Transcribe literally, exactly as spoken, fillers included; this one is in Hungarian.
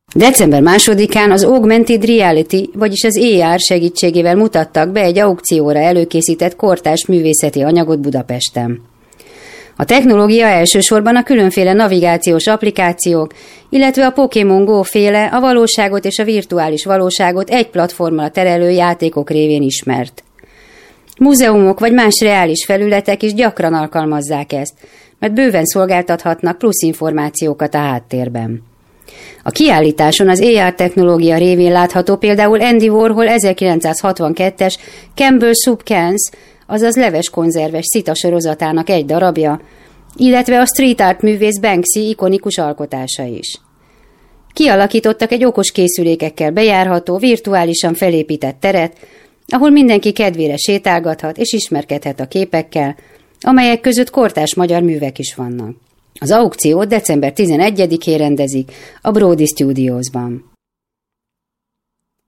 december másodikán az Augmented Reality, vagyis az á er segítségével mutattak be egy aukcióra előkészített kortárs művészeti anyagot Budapesten. A technológia elsősorban a különféle navigációs applikációk, illetve a Pokémon Go féle a valóságot és a virtuális valóságot egy platformra terelő játékok révén ismert. Múzeumok vagy más reális felületek is gyakran alkalmazzák ezt, mert bőven szolgáltathatnak plusz információkat a háttérben. A kiállításon az á er technológia révén látható például Andy Warhol ezerkilencszázhatvankettes Campbell Soup Cans, azaz leveskonzerves szita sorozatának egy darabja, illetve a street art művész Banksy ikonikus alkotása is. Kialakítottak egy okos készülékekkel bejárható, virtuálisan felépített teret, ahol mindenki kedvére sétálgathat és ismerkedhet a képekkel, amelyek között kortárs magyar művek is vannak. Az aukciót december tizenegyedikén rendezik a Brody Studiosban.